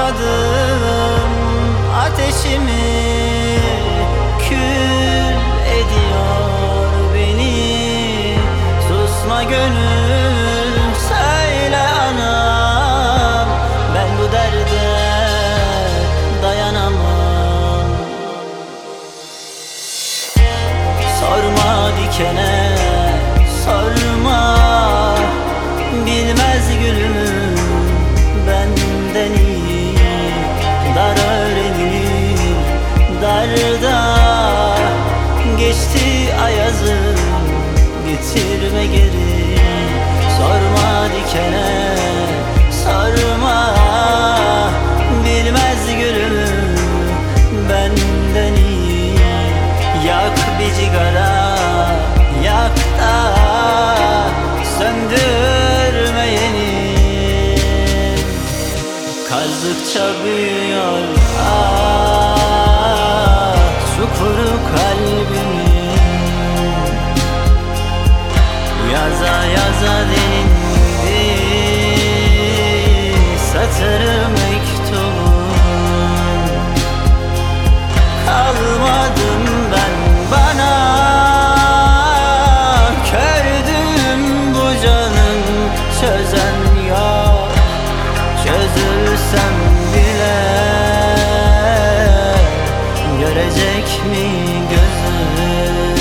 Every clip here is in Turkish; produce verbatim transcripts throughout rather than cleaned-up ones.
Sormadım ateşimi, kül ediyor beni. Susma gönül, söyle anam, ben bu derde dayanamam. Sorma dikene, sorma, bilmez gülüm benden iyi. Dar öğrenir darda, geçti ayazım, getirme geri. Sorma dikene, sorma, bilmez gülüm benden iyi. Yak bir cigara, yak da söndürme yeni. Kazdıkça büyüyor ah, çukuru kalbimin. Yaza yaza delindi satırı mektubun. Kalmadım ben bana, kördüm bu canım, çözen yok. Çözülsem bile görecek mi gözüm?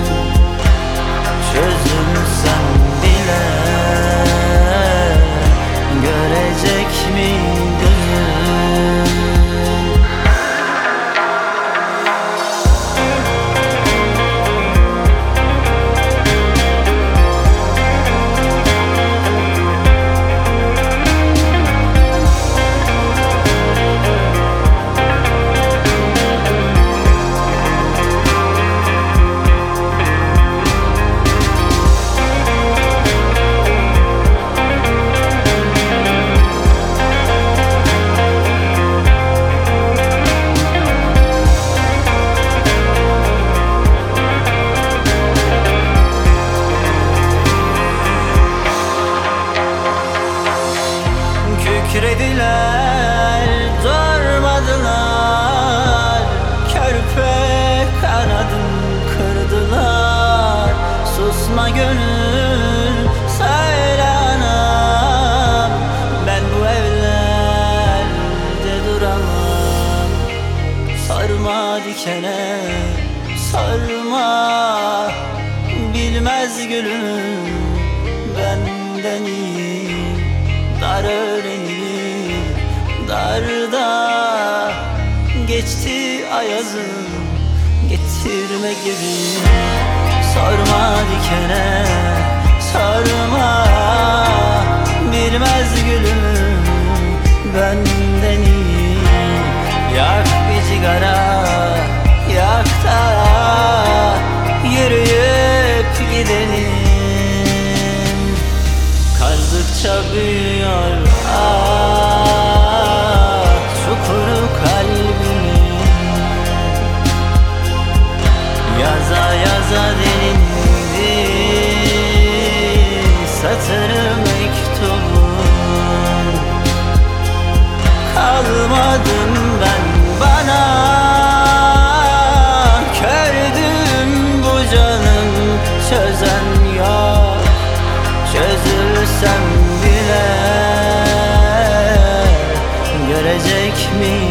Çözülsem bile görecek mi gözüm? Kükrediler, durmadılar, körpe kanadım kırdılar. Susma gönül, söyle anam, ben bu evlerde duramam. Sorma dikene, sorma, bilmez gülüm benden iyi. Dar öğrenir darda, geçti ayazım, getirme geri. Sorma dikene, sorma, bilmez gülüm benden iyi. Yak bir cigara, yak da yürüyüp gidelim. Kazdıkça büyüyor ah, çukuru kalbimin. Yaza yaza delindi satırı mektubun. Kalmadım ben bana, kördüm bu canım, çözen yok. Çözülsem bile görecek mi